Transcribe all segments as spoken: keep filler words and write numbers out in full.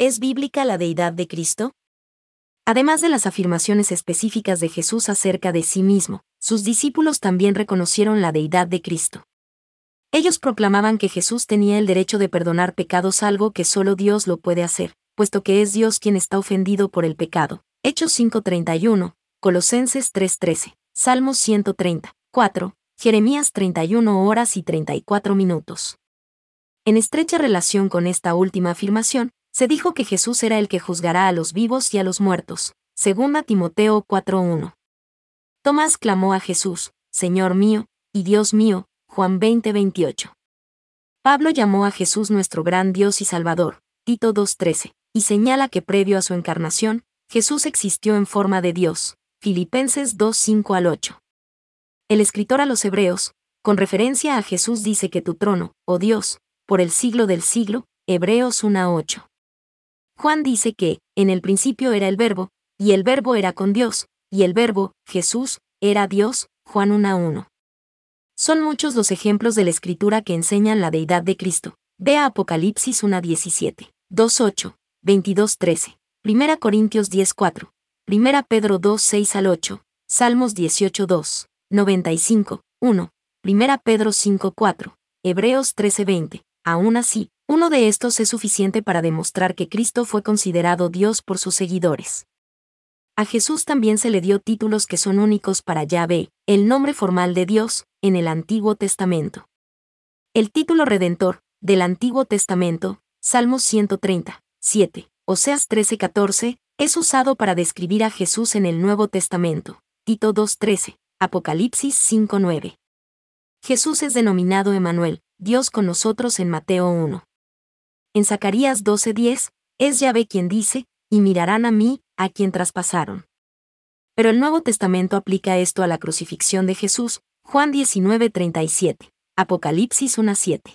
¿Es bíblica la deidad de Cristo? Además de las afirmaciones específicas de Jesús acerca de sí mismo, sus discípulos también reconocieron la deidad de Cristo. Ellos proclamaban que Jesús tenía el derecho de perdonar pecados, algo que solo Dios lo puede hacer, puesto que es Dios quien está ofendido por el pecado. Hechos cinco treinta y uno, Colosenses tres trece, Salmos ciento treinta, cuatro, Jeremías treinta y una horas y treinta y cuatro minutos. En estrecha relación con esta última afirmación, se dijo que Jesús era el que juzgará a los vivos y a los muertos, según Timoteo cuatro uno. Tomás clamó a Jesús, Señor mío, y Dios mío, Juan veinte veintiocho. Pablo llamó a Jesús nuestro gran Dios y Salvador, Tito dos trece, y señala que previo a su encarnación, Jesús existió en forma de Dios, Filipenses dos cinco al ocho. El escritor a los Hebreos, con referencia a Jesús, dice que tu trono, oh Dios, por el siglo del siglo, Hebreos uno ocho. Juan dice que, en el principio era el Verbo, y el Verbo era con Dios, y el Verbo, Jesús, era Dios, Juan uno uno. Son muchos los ejemplos de la Escritura que enseñan la deidad de Cristo. Vea Apocalipsis uno diecisiete, dos ocho, veintidós trece, primera Corintios diez cuatro, primera Pedro dos seis al ocho, Salmos dieciocho dos, noventa y cinco, uno, primera Pedro cinco cuatro, Hebreos trece veinte. Aún así, uno de estos es suficiente para demostrar que Cristo fue considerado Dios por sus seguidores. A Jesús también se le dio títulos que son únicos para Yahvé, el nombre formal de Dios, en el Antiguo Testamento. El título redentor, del Antiguo Testamento, Salmos ciento treinta, siete, Oseas trece catorce, es usado para describir a Jesús en el Nuevo Testamento, Tito dos trece, Apocalipsis cinco nueve. Jesús es denominado Emmanuel, Dios con nosotros en Mateo uno. En Zacarías doce diez, es Yahvé quien dice, y mirarán a mí, a quien traspasaron. Pero el Nuevo Testamento aplica esto a la crucifixión de Jesús, Juan diecinueve treinta y siete, Apocalipsis uno siete.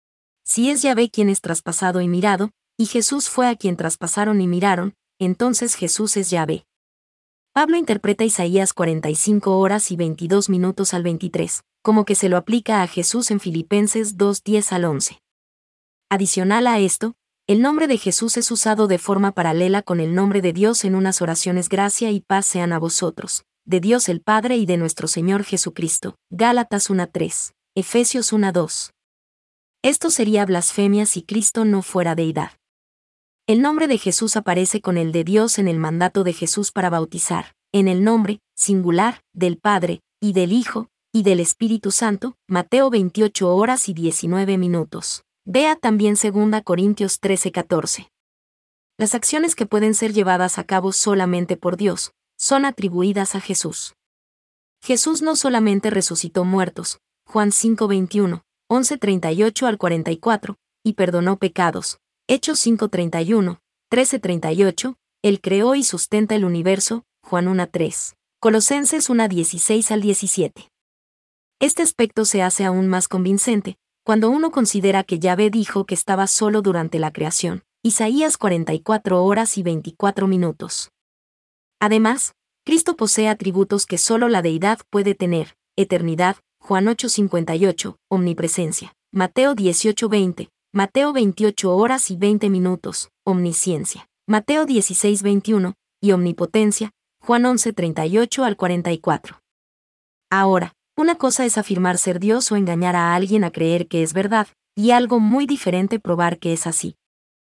Si es Yahvé quien es traspasado y mirado, y Jesús fue a quien traspasaron y miraron, entonces Jesús es Yahvé. Pablo interpreta Isaías cuarenta y cinco horas y veintidós minutos al veintitrés, como que se lo aplica a Jesús en Filipenses dos diez al once. Adicional a esto, el nombre de Jesús es usado de forma paralela con el nombre de Dios en unas oraciones: gracia y paz sean a vosotros, de Dios el Padre y de nuestro Señor Jesucristo. Gálatas uno tres, Efesios uno dos. Esto sería blasfemia si Cristo no fuera deidad. El nombre de Jesús aparece con el de Dios en el mandato de Jesús para bautizar, en el nombre, singular, del Padre, y del Hijo, y del Espíritu Santo, Mateo veintiocho horas y diecinueve minutos. Vea también segunda Corintios trece catorce. Las acciones que pueden ser llevadas a cabo solamente por Dios, son atribuidas a Jesús. Jesús no solamente resucitó muertos, Juan cinco veintiuno, once treinta y ocho al cuarenta y cuatro, y perdonó pecados, Hechos cinco treinta y uno, trece treinta y ocho, Él creó y sustenta el universo, Juan uno tres, Colosenses uno dieciséis al diecisiete. Este aspecto se hace aún más convincente, cuando uno considera que Yahvé dijo que estaba solo durante la creación, Isaías cuarenta y cuatro horas y veinticuatro minutos. Además, Cristo posee atributos que solo la deidad puede tener: eternidad, Juan ocho cincuenta y ocho, omnipresencia, Mateo dieciocho veinte, Mateo veintiocho horas y veinte minutos, omnisciencia, Mateo dieciséis veintiuno, y omnipotencia, Juan once treinta y ocho al cuarenta y cuatro. Ahora, una cosa es afirmar ser Dios o engañar a alguien a creer que es verdad, y algo muy diferente probar que es así.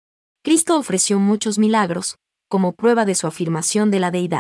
Cristo ofreció muchos milagros, como prueba de su afirmación de la deidad.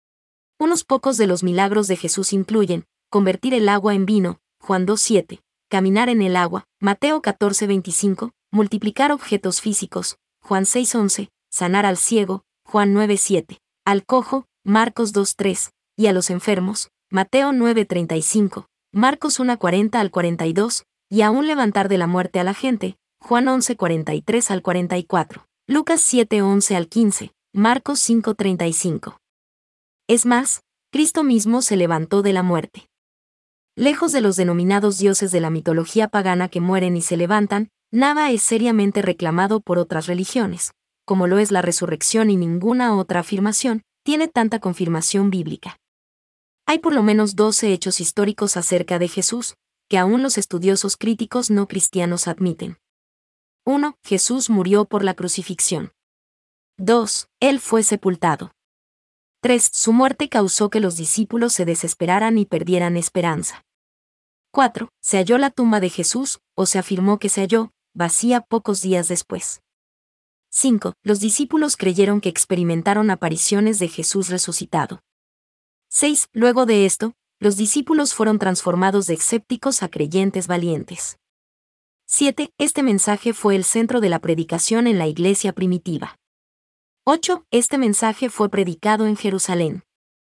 Unos pocos de los milagros de Jesús incluyen: convertir el agua en vino, Juan dos siete, caminar en el agua, Mateo catorce veinticinco, multiplicar objetos físicos, Juan seis once, sanar al ciego, Juan nueve siete, al cojo, Marcos dos tres, y a los enfermos, Mateo nueve treinta y cinco, Marcos uno cuarenta al cuarenta y dos, y aún levantar de la muerte a la gente, Juan once cuarenta y tres al cuarenta y cuatro, Lucas siete once al quince, Marcos cinco treinta y cinco. Es más, Cristo mismo se levantó de la muerte. Lejos de los denominados dioses de la mitología pagana que mueren y se levantan, nada es seriamente reclamado por otras religiones, como lo es la resurrección, y ninguna otra afirmación tiene tanta confirmación bíblica. Hay por lo menos doce hechos históricos acerca de Jesús, que aún los estudiosos críticos no cristianos admiten. uno. Jesús murió por la crucifixión. dos. Él fue sepultado. tres. Su muerte causó que los discípulos se desesperaran y perdieran esperanza. cuatro. Se halló la tumba de Jesús, o se afirmó que se halló, vacía pocos días después. cinco. Los discípulos creyeron que experimentaron apariciones de Jesús resucitado. seis. Luego de esto, los discípulos fueron transformados de escépticos a creyentes valientes. siete. Este mensaje fue el centro de la predicación en la iglesia primitiva. ocho. Este mensaje fue predicado en Jerusalén.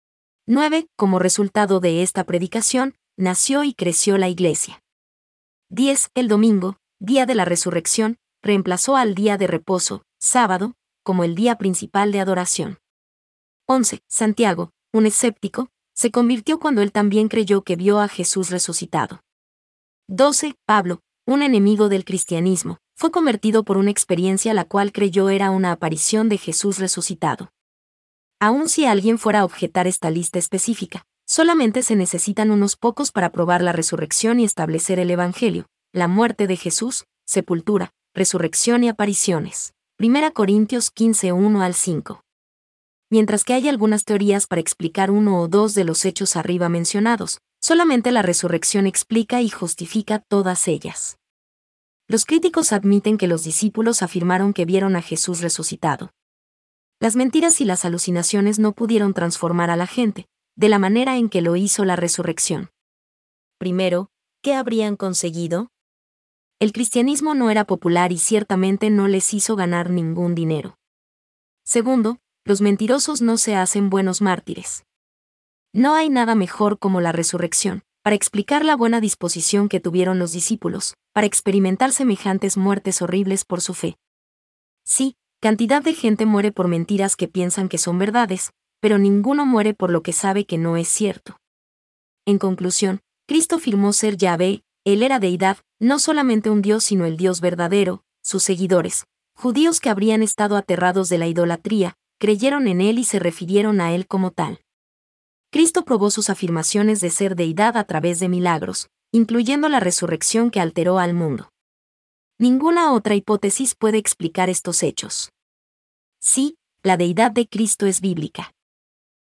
nueve. Como resultado de esta predicación, nació y creció la iglesia. diez. El domingo, día de la resurrección, reemplazó al día de reposo, sábado, como el día principal de adoración. once. Santiago, un escéptico, se convirtió cuando él también creyó que vio a Jesús resucitado. doce. Pablo, un enemigo del cristianismo, fue convertido por una experiencia la cual creyó era una aparición de Jesús resucitado. Aun si alguien fuera a objetar esta lista específica, solamente se necesitan unos pocos para probar la resurrección y establecer el Evangelio, la muerte de Jesús, sepultura, resurrección y apariciones. Primera Corintios quince, uno al cinco. Mientras que hay algunas teorías para explicar uno o dos de los hechos arriba mencionados, solamente la resurrección explica y justifica todas ellas. Los críticos admiten que los discípulos afirmaron que vieron a Jesús resucitado. Las mentiras y las alucinaciones no pudieron transformar a la gente, de la manera en que lo hizo la resurrección. Primero, ¿qué habrían conseguido? El cristianismo no era popular y ciertamente no les hizo ganar ningún dinero. Segundo, los mentirosos no se hacen buenos mártires. No hay nada mejor como la resurrección, para explicar la buena disposición que tuvieron los discípulos, para experimentar semejantes muertes horribles por su fe. Sí, cantidad de gente muere por mentiras que piensan que son verdades, pero ninguno muere por lo que sabe que no es cierto. En conclusión, Cristo afirmó ser Yahvé, él era deidad, no solamente un Dios sino el Dios verdadero. Sus seguidores, judíos que habrían estado aterrados de la idolatría, creyeron en él y se refirieron a él como tal. Cristo probó sus afirmaciones de ser deidad a través de milagros, incluyendo la resurrección que alteró al mundo. Ninguna otra hipótesis puede explicar estos hechos. Sí, la deidad de Cristo es bíblica.